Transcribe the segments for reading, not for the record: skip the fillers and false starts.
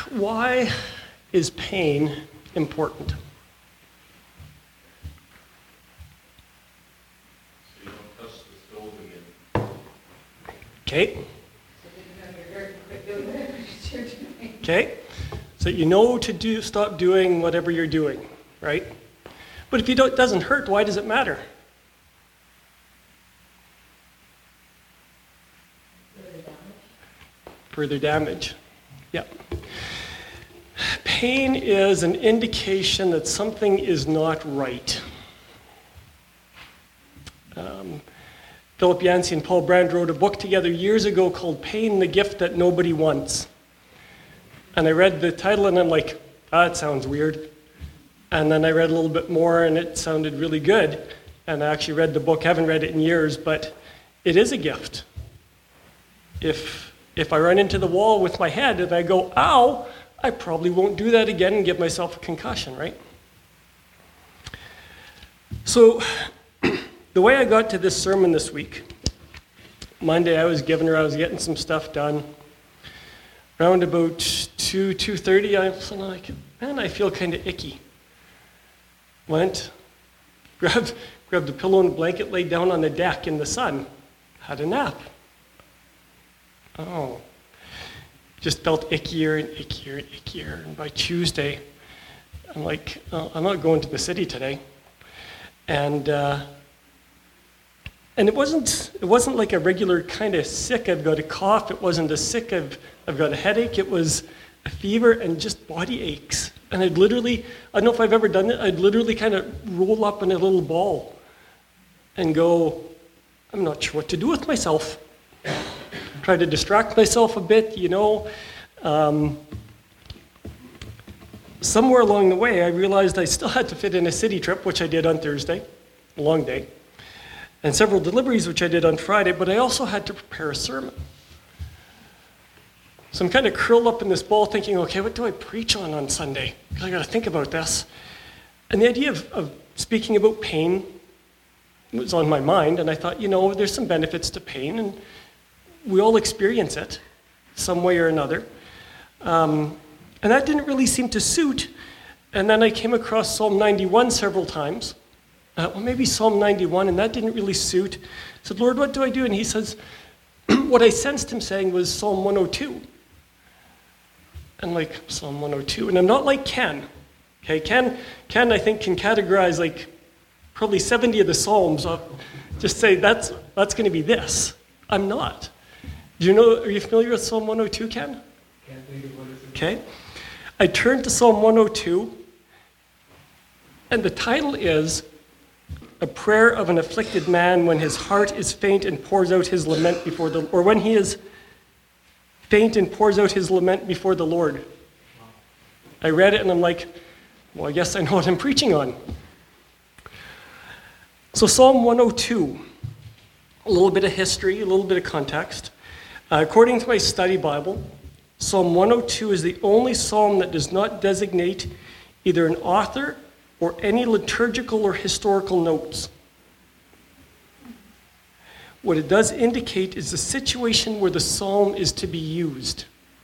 Why is pain important? So you don't touch the stove again. Okay. Okay. So you know to stop doing whatever you're doing, right? But if it doesn't hurt, why does it matter? Further damage. Yeah. Pain is an indication that something is not right. Philip Yancey and Paul Brand wrote a book together years ago called Pain, the Gift That Nobody Wants. And I read the title and I'm like, it sounds weird. And then I read a little bit more and it sounded really good. And I actually read the book, haven't read it in years, but it is a gift. If I run into the wall with my head and I go, ow, I probably won't do that again and give myself a concussion, right? So the way I got to this sermon this week, Monday I was getting some stuff done. Around about 2:30, I was like, man, I feel kind of icky. Went, grabbed a pillow and a blanket, laid down on the deck in the sun, had a nap. Oh, just felt ickier and ickier and ickier. And by Tuesday, I'm like, I'm not going to the city today. And it wasn't like a regular kind of sick, I've got a cough. It wasn't a sick, I've got a headache. It was a fever and just body aches. And I'd literally, I don't know if I've ever done it, I'd literally kind of roll up in a little ball and go, I'm not sure what to do with myself. Try to distract myself a bit, Somewhere along the way, I realized I still had to fit in a city trip, which I did on Thursday, a long day, and several deliveries, which I did on Friday, but I also had to prepare a sermon. So I'm kind of curled up in this ball thinking, okay, what do I preach on Sunday? Because I got to think about this. And the idea of speaking about pain was on my mind, and I thought, there's some benefits to pain, and we all experience it some way or another. And that didn't really seem to suit. And then I came across Psalm 91 several times. Maybe Psalm 91, and that didn't really suit. I said, Lord, what do I do? And he says, what I sensed him saying was Psalm 102. And like, Psalm 102. And I'm not like Ken. Okay, Ken I think can categorize like probably 70 of the Psalms. Just say, that's going to be this. I'm not. Are you familiar with Psalm 102, Ken? Can't think of what it is. Okay. I turned to Psalm 102, and the title is A Prayer of an Afflicted Man When His Heart is Faint and Pours Out His Lament Before the Lord. Or when he is faint and pours out his lament before the Lord. I read it and I'm like, well, I guess I know what I'm preaching on. So Psalm 102, a little bit of history, a little bit of context. According to my study Bible, Psalm 102 is the only psalm that does not designate either an author or any liturgical or historical notes. What it does indicate is the situation where the psalm is to be used.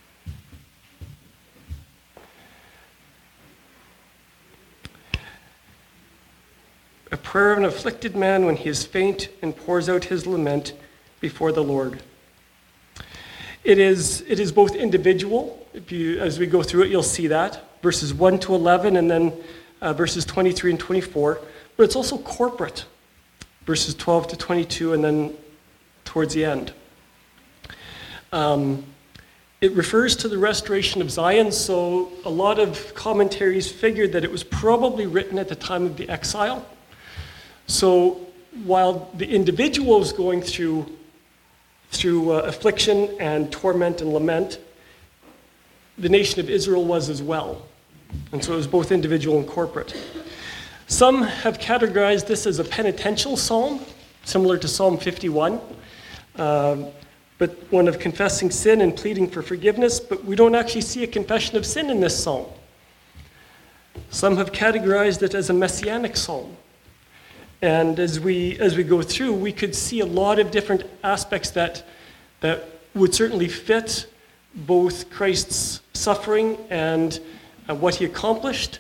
A prayer of an afflicted man when he is faint and pours out his lament before the Lord. It is both individual. As we go through it, you'll see that. Verses 1 to 11 and then verses 23 and 24. But it's also corporate. Verses 12 to 22 and then towards the end. It refers to the restoration of Zion, so a lot of commentaries figured that it was probably written at the time of the exile. So while the individual was going through affliction and torment and lament, the nation of Israel was as well. And so it was both individual and corporate. Some have categorized this as a penitential psalm, similar to Psalm 51, but one of confessing sin and pleading for forgiveness, but we don't actually see a confession of sin in this psalm. Some have categorized it as a messianic psalm. And as we go through, we could see a lot of different aspects that would certainly fit both Christ's suffering and what he accomplished.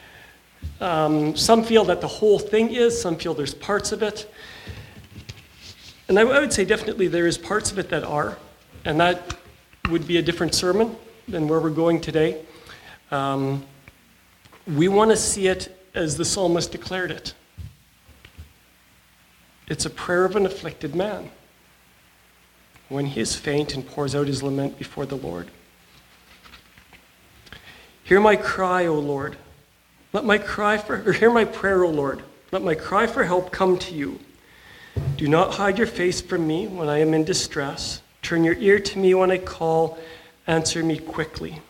Some feel that the whole thing is, some feel there's parts of it. And I would say definitely there is parts of it that are, and that would be a different sermon than where we're going today. We want to see it as the psalmist declared it. It's a prayer of an afflicted man when he is faint and pours out his lament before the Lord. Hear my cry, O Lord. Hear my prayer, O Lord. Let my cry for help come to you. Do not hide your face from me when I am in distress. Turn your ear to me when I call. Answer me quickly.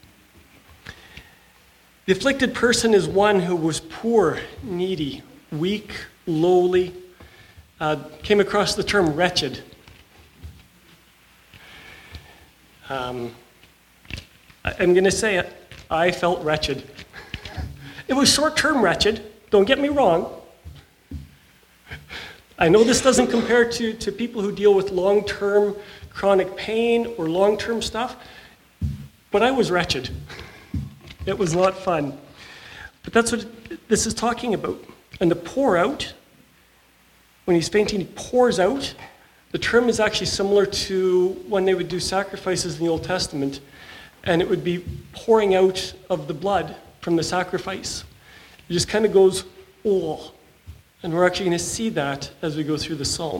The afflicted person is one who was poor, needy, weak, lowly. Came across the term wretched. I'm going to say it. I felt wretched. It was short-term wretched. Don't get me wrong. I know this doesn't compare to people who deal with long-term chronic pain or long-term stuff, but I was wretched. It was not fun. But that's what this is talking about. And to pour out, when he's fainting, he pours out. The term is actually similar to when they would do sacrifices in the Old Testament, and it would be pouring out of the blood from the sacrifice. It just kind of goes, oh. And we're actually going to see that as we go through the psalm.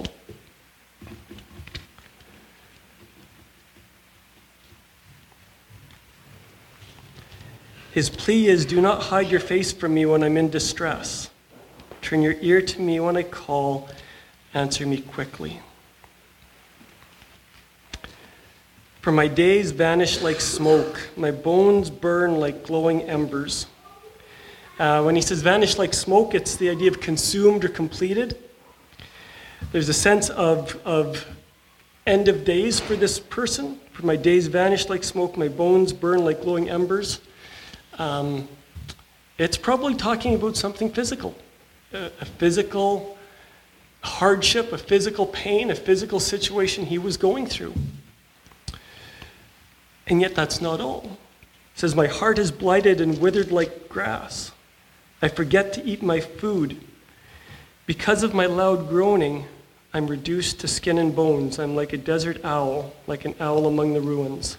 His plea is, do not hide your face from me when I'm in distress. Turn your ear to me when I call. Answer me quickly. For my days vanish like smoke. My bones burn like glowing embers. When he says vanish like smoke, it's the idea of consumed or completed. There's a sense of end of days for this person. For my days vanish like smoke. My bones burn like glowing embers. It's probably talking about something physical. A physical hardship, a physical pain, a physical situation he was going through. And yet that's not all. It says, my heart is blighted and withered like grass. I forget to eat my food. Because of my loud groaning, I'm reduced to skin and bones. I'm like a desert owl, like an owl among the ruins.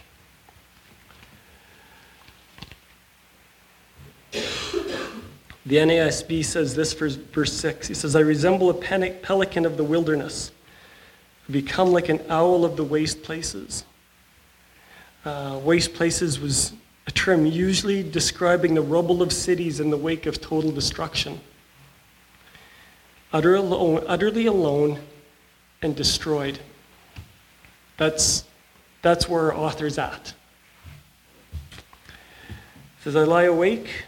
The NASB says this for verse 6. He says, I resemble a pelican of the wilderness. I become like an owl of the waste places. Waste places was a term usually describing the rubble of cities in the wake of total destruction. Utterly alone and destroyed. That's where our author's at. It says, I lie awake.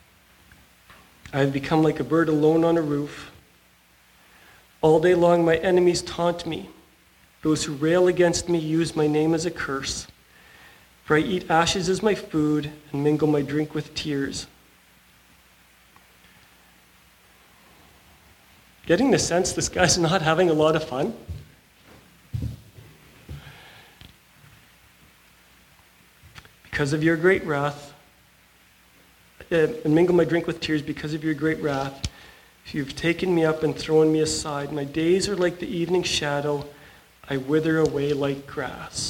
I have become like a bird alone on a roof. All day long my enemies taunt me. Those who rail against me use my name as a curse. For I eat ashes as my food and mingle my drink with tears. Getting the sense this guy's not having a lot of fun? Because of your great wrath, and mingle my drink with tears because of your great wrath. You've taken me up and thrown me aside. My days are like the evening shadow. I wither away like grass.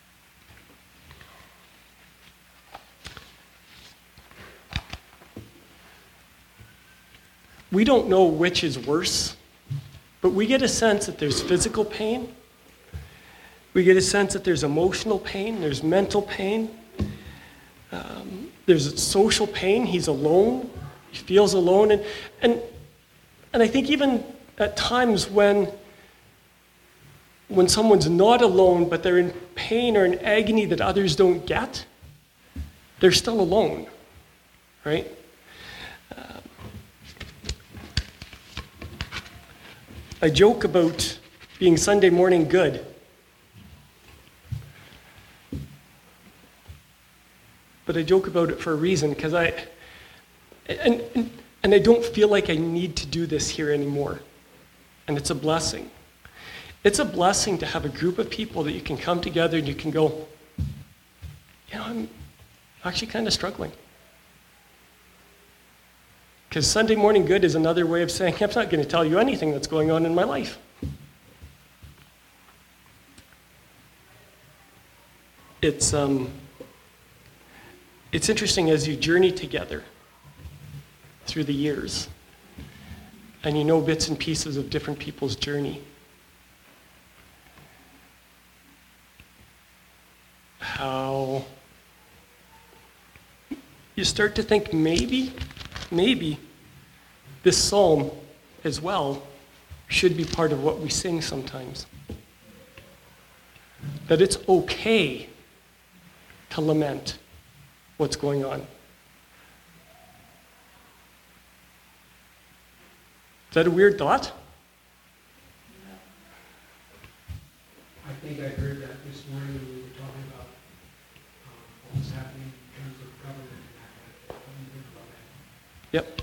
We don't know which is worse, but we get a sense that there's physical pain. We get a sense that there's emotional pain, there's mental pain. There's social pain. He's alone. He feels alone. And I think even at times when someone's not alone, but they're in pain or in agony that others don't get, they're still alone, right? I joke about being Sunday morning good. But I joke about it for a reason, because I don't feel like I need to do this here anymore. And it's a blessing. It's a blessing to have a group of people that you can come together and you can go, I'm actually kind of struggling. Because Sunday morning good is another way of saying, I'm not going to tell you anything that's going on in my life. It's interesting as you journey together through the years, and you know bits and pieces of different people's journey, how you start to think maybe this psalm as well should be part of what we sing sometimes. That it's okay to lament what's going on. Is that a weird thought? I think I heard that this morning when we were talking about what was happening in terms of government and that. What do you think about that? Yep.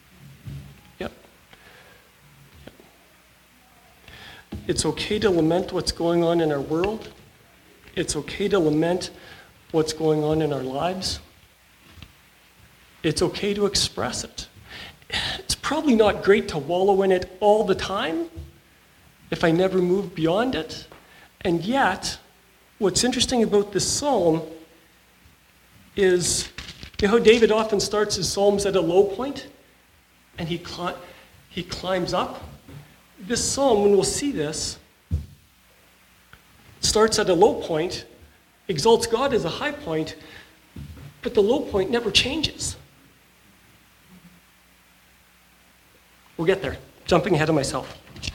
It's okay to lament what's going on in our world. It's okay to lament what's going on in our lives. It's okay to express it. It's probably not great to wallow in it all the time if I never move beyond it. And yet, what's interesting about this psalm is, you know how David often starts his psalms at a low point and he climbs up? This psalm, when we'll see this, starts at a low point, exalts God as a high point, but the low point never changes. We'll get there. Jumping ahead of myself.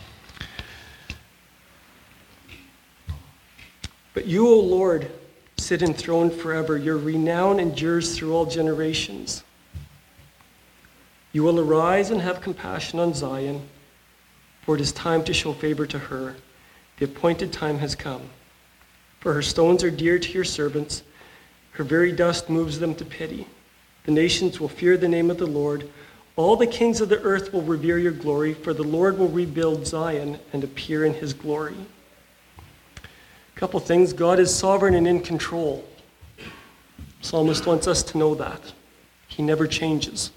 But you, O Lord, sit enthroned forever. Your renown endures through all generations. You will arise and have compassion on Zion, for it is time to show favor to her. The appointed time has come. For her stones are dear to your servants. Her very dust moves them to pity. The nations will fear the name of the Lord. All the kings of the earth will revere your glory, for the Lord will rebuild Zion and appear in his glory. A couple things. God is sovereign and in control. Psalmist wants us to know that. He never changes.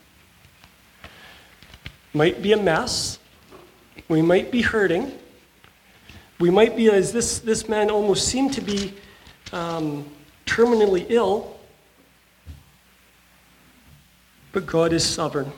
Might be a mess. We might be hurting. We might be, as this man almost seemed to be, terminally ill. But God is sovereign.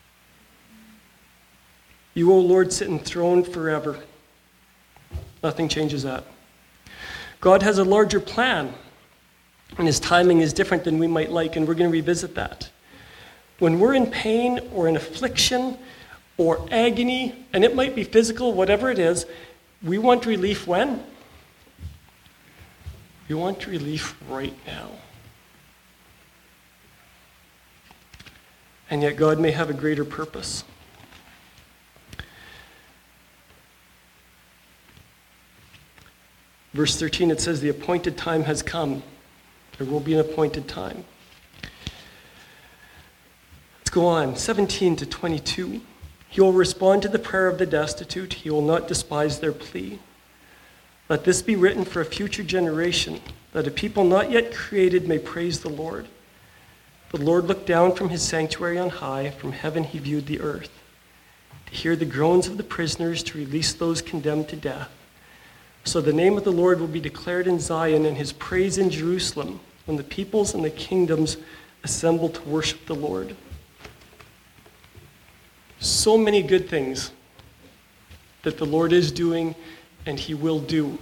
You, O Lord, sit enthroned forever. Nothing changes that. God has a larger plan, and his timing is different than we might like, and we're going to revisit that. When we're in pain or in affliction or agony, and it might be physical, whatever it is, we want relief when? We want relief right now. And yet God may have a greater purpose. Verse 13, it says, the appointed time has come. There will be an appointed time. Let's go on. 17 to 22. He will respond to the prayer of the destitute. He will not despise their plea. Let this be written for a future generation, that a people not yet created may praise the Lord. The Lord looked down from his sanctuary on high. From heaven he viewed the earth, to hear the groans of the prisoners, to release those condemned to death. So the name of the Lord will be declared in Zion, and his praise in Jerusalem, when the peoples and the kingdoms assemble to worship the Lord. So many good things that the Lord is doing and he will do.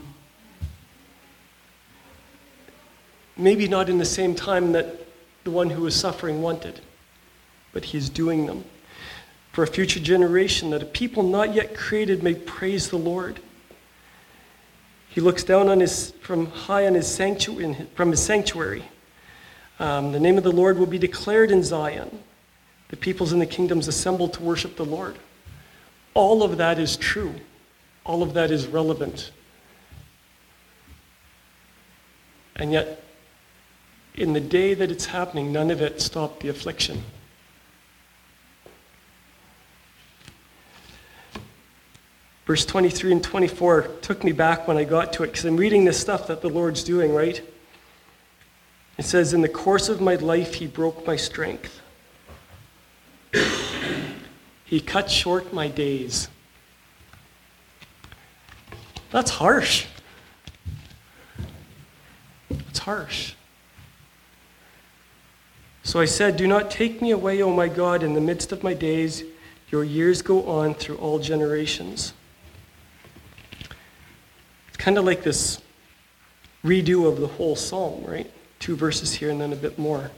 Maybe not in the same time that the one who was suffering wanted, but he is doing them. For a future generation, that a people not yet created may praise the Lord. He looks down from high on his sanctuary, from his sanctuary. The name of the Lord will be declared in Zion. The peoples and the kingdoms assemble to worship the Lord. All of that is true. All of that is relevant. And yet, in the day that it's happening, none of it stopped the affliction. Verse 23 and 24 took me back when I got to it, because I'm reading this stuff that the Lord's doing, right? It says, in the course of my life, he broke my strength. He cut short my days. That's harsh. It's harsh. So I said, do not take me away, O my God, in the midst of my days. Your years go on through all generations. It's kind of like this redo of the whole psalm, right? 2 verses here and then a bit more.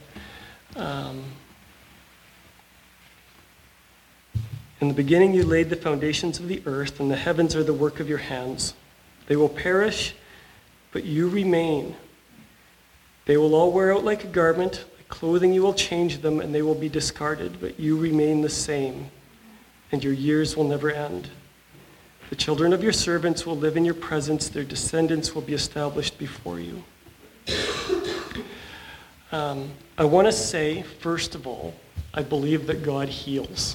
In the beginning you laid the foundations of the earth, and the heavens are the work of your hands. They will perish, but you remain. They will all wear out like a garment. Like clothing you will change them, and they will be discarded, but you remain the same, and your years will never end. The children of your servants will live in your presence. Their descendants will be established before you. I want to say, first of all, I believe that God heals.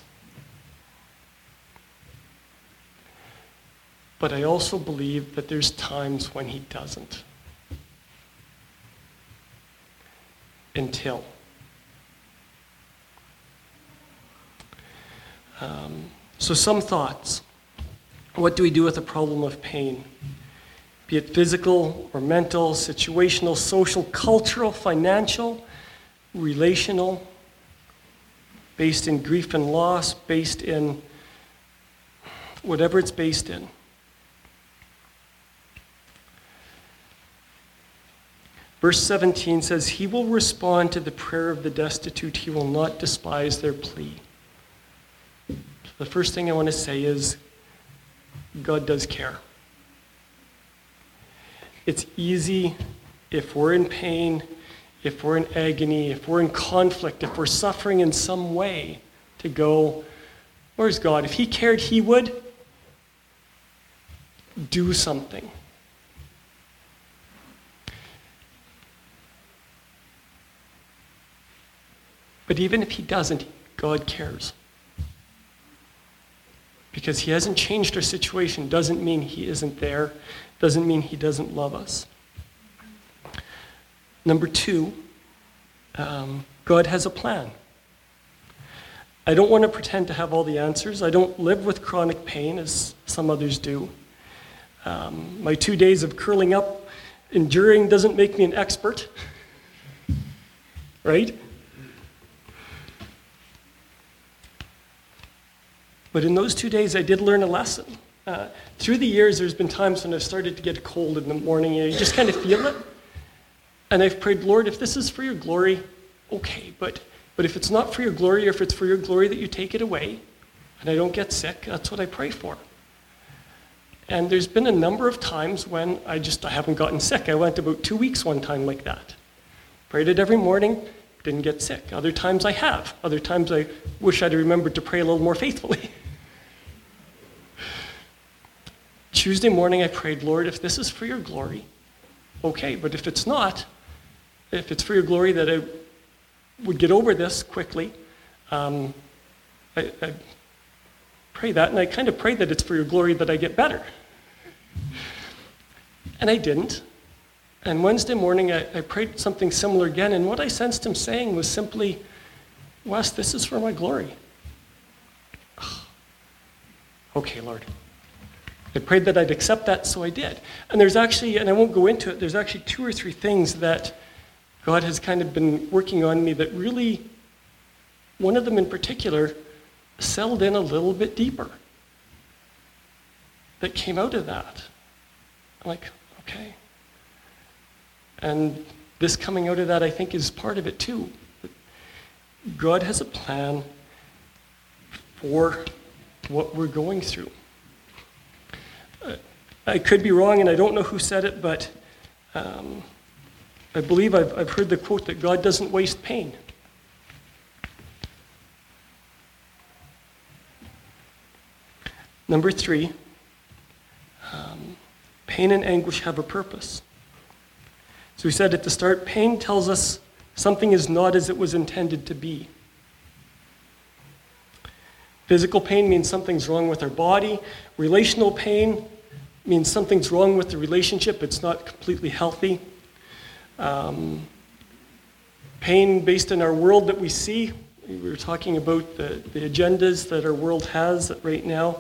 But I also believe that there's times when he doesn't. Until. So some thoughts. What do we do with the problem of pain? Be it physical or mental, situational, social, cultural, financial, relational, based in grief and loss, based in whatever it's based in. Verse 17 says, he will respond to the prayer of the destitute. He will not despise their plea. The first thing I want to say is, God does care. It's easy if we're in pain, if we're in agony, if we're in conflict, if we're suffering in some way, to go, where's God? If he cared, he would do something. But even if he doesn't, God cares. Because he hasn't changed our situation doesn't mean he isn't there, doesn't mean he doesn't love us. Number 2, God has a plan. I don't want to pretend to have all the answers. I don't live with chronic pain as some others do. My 2 days of curling up, enduring, doesn't make me an expert. Right? But in those 2 days, I did learn a lesson. Through the years, there's been times when I've started to get a cold in the morning, and you just kind of feel it. And I've prayed, Lord, if this is for your glory, okay. But if it's not for your glory, or if it's for your glory that you take it away, and I don't get sick, that's what I pray for. And there's been a number of times when I haven't gotten sick. I went about 2 weeks one time like that. Prayed it every morning, didn't get sick. Other times I have. Other times I wish I'd remembered to pray a little more faithfully. Tuesday morning I prayed, Lord, if this is for your glory, okay. But if it's not, if it's for your glory that I would get over this quickly, I pray that, and I kind of pray that it's for your glory that I get better. And I didn't. And Wednesday morning, I prayed something similar again, and what I sensed him saying was simply, Wes, this is for my glory. Okay, Lord. I prayed that I'd accept that, so I did. And there's actually, and I won't go into it, there's actually 2 or 3 things that God has kind of been working on me that really, one of them in particular, settled in a little bit deeper. That came out of that. I'm like, okay. And this coming out of that, I think, is part of it too. God has a plan for what we're going through. I could be wrong, and I don't know who said it, but I believe I've heard the quote that God doesn't waste pain. Number 3, pain and anguish have a purpose. So we said at the start, pain tells us something is not as it was intended to be. Physical pain means something's wrong with our body. Relational pain means something's wrong with the relationship. It's not completely healthy. Pain based in our world that we see. We were talking about the agendas that our world has right now.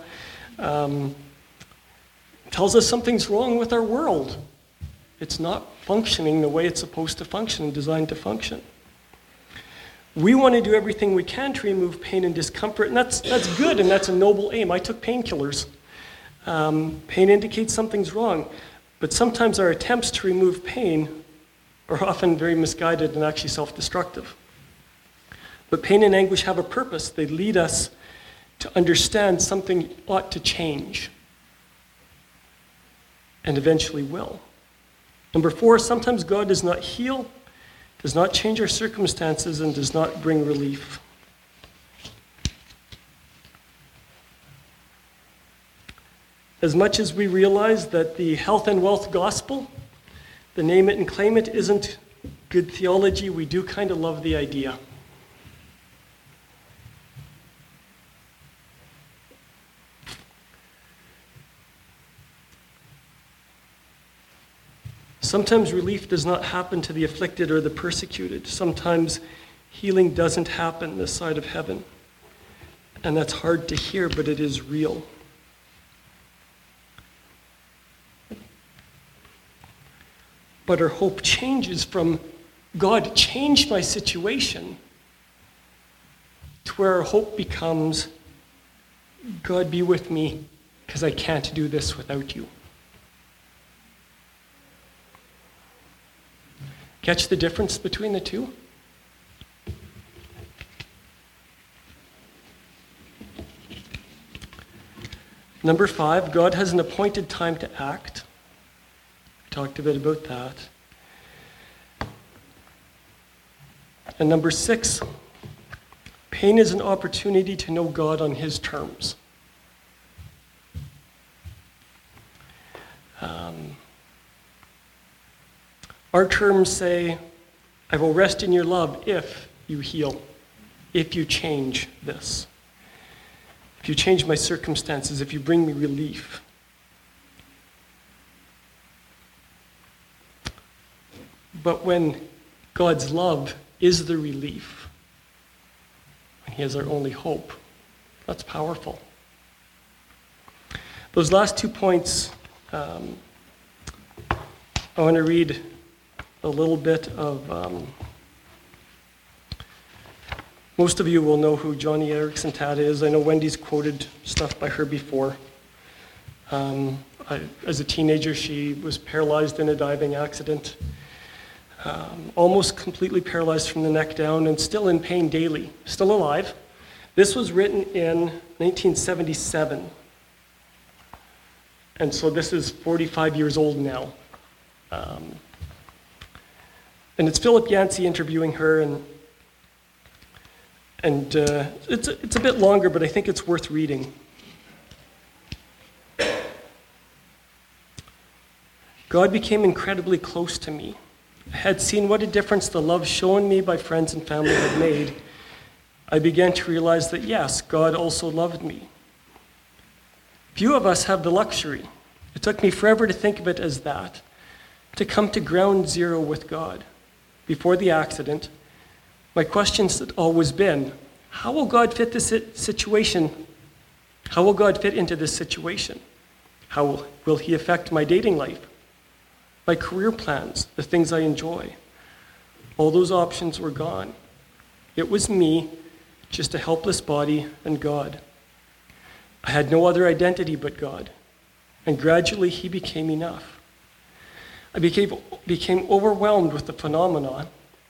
Tells us something's wrong with our world. It's not functioning the way it's supposed to function and designed to function. We want to do everything we can to remove pain and discomfort, and that's good, and that's a noble aim. I took painkillers. Pain indicates something's wrong, but sometimes our attempts to remove pain are often very misguided and actually self-destructive. But pain and anguish have a purpose. They lead us to understand something ought to change, and eventually will. Number 4, sometimes God does not heal, does not change our circumstances, and does not bring relief. As much as we realize that the health and wealth gospel, the name it and claim it, isn't good theology, we do kind of love the idea. Sometimes relief does not happen to the afflicted or the persecuted. Sometimes healing doesn't happen this side of heaven. And that's hard to hear, but it is real. But our hope changes from God changed my situation to where our hope becomes God be with me because I can't do this without you. Catch the difference between the two? Number 5, God has an appointed time to act. I talked a bit about that. And number 6, pain is an opportunity to know God on his terms. Our terms say, I will rest in your love if you heal, if you change this, if you change my circumstances, if you bring me relief. But when God's love is the relief, when he is our only hope, that's powerful. Those last 2 points, I want to read a little bit of, most of you will know who Joni Eareckson Tada is. I know Wendy's quoted stuff by her before. As a teenager, she was paralyzed in a diving accident, almost completely paralyzed from the neck down and still in pain daily, still alive. This was written in 1977. And so this is 45 years old now. And it's Philip Yancey interviewing her, and it's a bit longer, but I think it's worth reading. God became incredibly close to me. I had seen what a difference the love shown me by friends and family had made. I began to realize that yes, God also loved me. Few of us have the luxury. It took me forever to think of it as that, to come to ground zero with God. Before the accident, my questions had always been, how will God fit this situation? How will God fit into this situation? How will he affect my dating life, my career plans, the things I enjoy? All those options were gone. It was me, just a helpless body, and God. I had no other identity but God, and gradually he became enough. I became overwhelmed with the phenomenon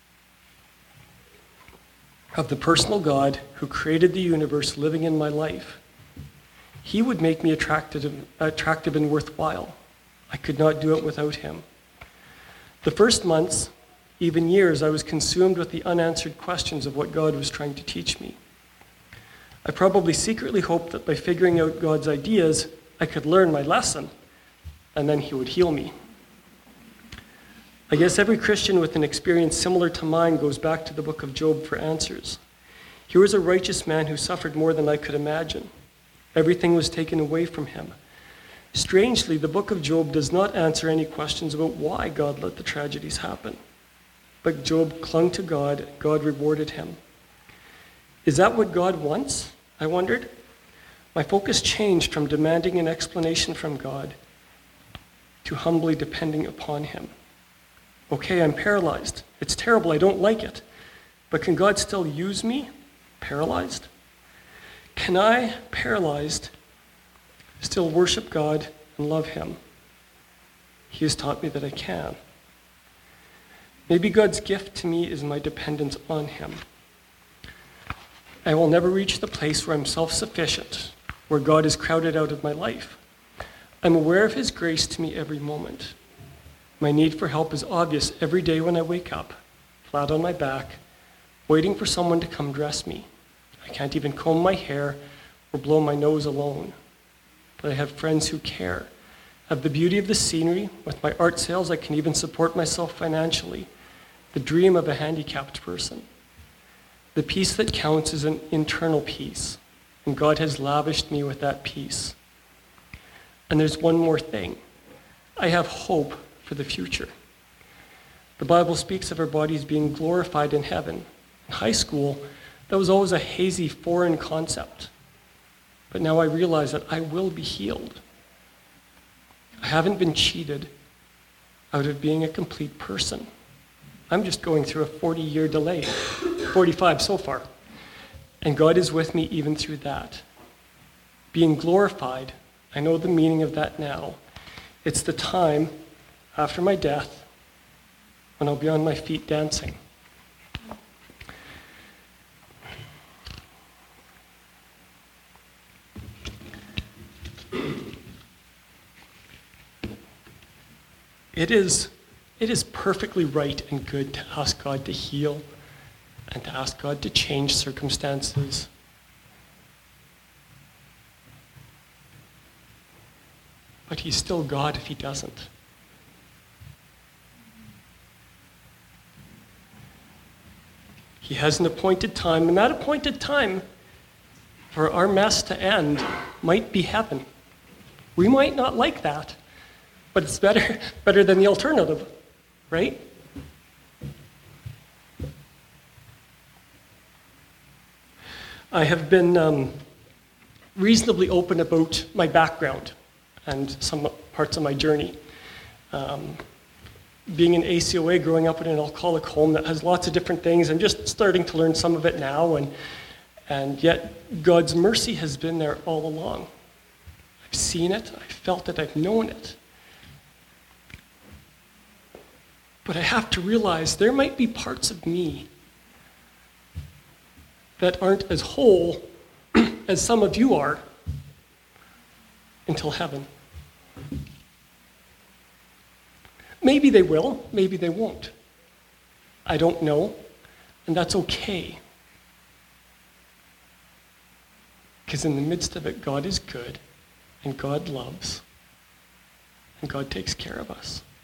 of the personal God who created the universe living in my life. He would make me attractive and worthwhile. I could not do it without him. The first months, even years, I was consumed with the unanswered questions of what God was trying to teach me. I probably secretly hoped that by figuring out God's ideas, I could learn my lesson, and then he would heal me. I guess every Christian with an experience similar to mine goes back to the book of Job for answers. Here was a righteous man who suffered more than I could imagine. Everything was taken away from him. Strangely, the book of Job does not answer any questions about why God let the tragedies happen. But Job clung to God. God rewarded him. Is that what God wants? I wondered. My focus changed from demanding an explanation from God to humbly depending upon him. Okay, I'm paralyzed. It's terrible. I don't like it. But can God still use me, paralyzed? Can I, paralyzed, still worship God and love him? He has taught me that I can. Maybe God's gift to me is my dependence on him. I will never reach the place where I'm self-sufficient, where God is crowded out of my life. I'm aware of his grace to me every moment. My need for help is obvious every day when I wake up, flat on my back, waiting for someone to come dress me. I can't even comb my hair or blow my nose alone. But I have friends who care. I have the beauty of the scenery. With my art sales, I can even support myself financially. The dream of a handicapped person. The peace that counts is an internal peace, and God has lavished me with that peace. And there's one more thing. I have hope for the future. The Bible speaks of our bodies being glorified in heaven. In high school, that was always a hazy, foreign concept. But now I realize that I will be healed. I haven't been cheated out of being a complete person. I'm just going through a 40-year delay, 45 so far. And God is with me even through that. Being glorified, I know the meaning of that now. It's the time after my death when I'll be on my feet dancing. It is perfectly right and good to ask God to heal and to ask God to change circumstances. But he's still God if he doesn't. He has an appointed time, and that appointed time for our mess to end might be heaven. We might not like that, but it's better than the alternative, right? I have been reasonably open about my background and some parts of my journey. Being in ACOA, growing up in an alcoholic home that has lots of different things, I'm just starting to learn some of it now, and yet God's mercy has been there all along. I've seen it, I've felt it, I've known it. But I have to realize there might be parts of me that aren't as whole as some of you are until heaven. Maybe they will, maybe they won't. I don't know, and that's okay. Because in the midst of it, God is good, and God loves, and God takes care of us.